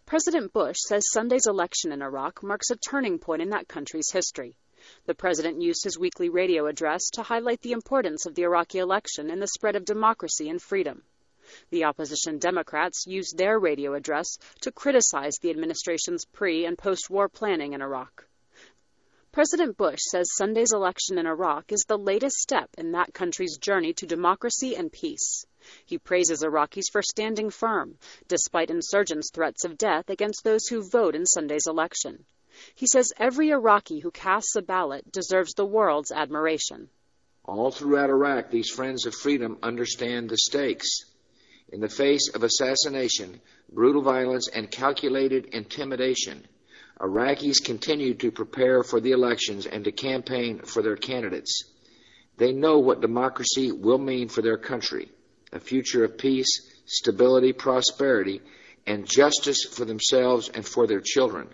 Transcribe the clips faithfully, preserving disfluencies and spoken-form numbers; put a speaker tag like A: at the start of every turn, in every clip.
A: President Bush says Sunday's election in Iraq marks a turning point in that country's history. The president used his weekly radio address to highlight the importance of the Iraqi election in the spread of democracy and freedom. The opposition Democrats used their radio address to criticize the administration's pre- and post-war planning in Iraq. President Bush says Sunday's election in Iraq is the latest step in that country's journey to democracy and peace. He praises Iraqis for standing firm, despite insurgents' threats of death against those who vote in Sunday's election. He says every Iraqi who casts a ballot deserves the world's admiration.
B: All throughout Iraq, these friends of freedom understand the stakes. In the face of assassination, brutal violence, and calculated intimidation, Iraqis continue to prepare for the elections and to campaign for their candidates. They know what democracy will mean for their country, a future of peace, stability, prosperity, and justice for themselves and for their children.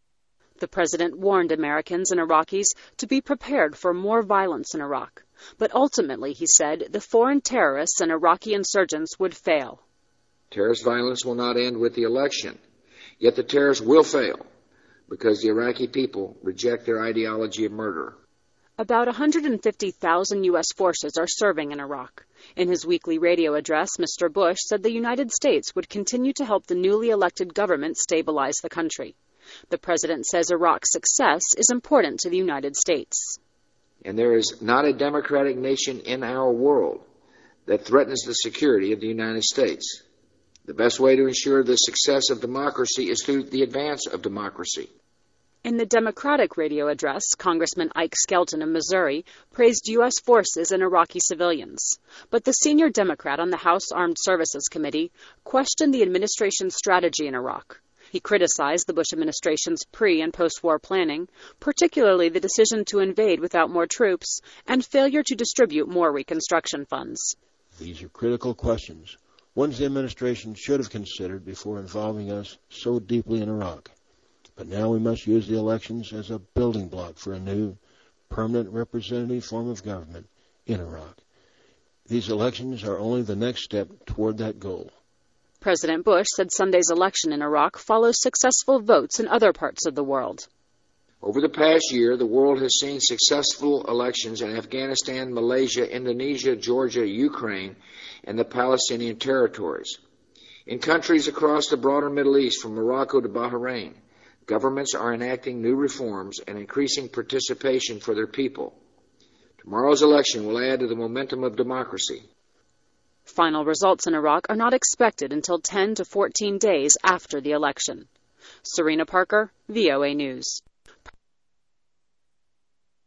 A: The president warned Americans and Iraqis to be prepared for more violence in Iraq. But ultimately, he said, the foreign terrorists and Iraqi insurgents would fail.
B: Terrorist violence will not end with the election, yet the terrorists will fail because the Iraqi people reject their ideology of murder.
A: About one hundred fifty thousand U S forces are serving in Iraq. In his weekly radio address, Mister Bush said the United States would continue to help the newly elected government stabilize the country. The president says Iraq's success is important to the United States.
B: And there is not a democratic nation in our world that threatens the security of the United States. The best way to ensure the success of democracy is through the advance of democracy.
A: In the Democratic radio address, Congressman Ike Skelton of Missouri praised U S forces and Iraqi civilians. But the senior Democrat on the House Armed Services Committee questioned the administration's strategy in Iraq. He criticized the Bush administration's pre- and post-war planning, particularly the decision to invade without more troops and failure to distribute more reconstruction funds.
C: These are critical questions, ones the administration should have considered before involving us so deeply in Iraq. But now we must use the elections as a building block for a new, permanent representative form of government in Iraq. These elections are only the next step toward that goal.
A: President Bush said Sunday's election in Iraq follows successful votes in other parts of the world.
B: Over the past year, the world has seen successful elections in Afghanistan, Malaysia, Indonesia, Georgia, Ukraine, and the Palestinian territories. In countries across the broader Middle East, from Morocco to Bahrain, governments are enacting new reforms and increasing participation for their people. Tomorrow's election will add to the momentum of democracy.
A: Final results in Iraq are not expected until ten to fourteen days after the election. Serena Parker, V O A News.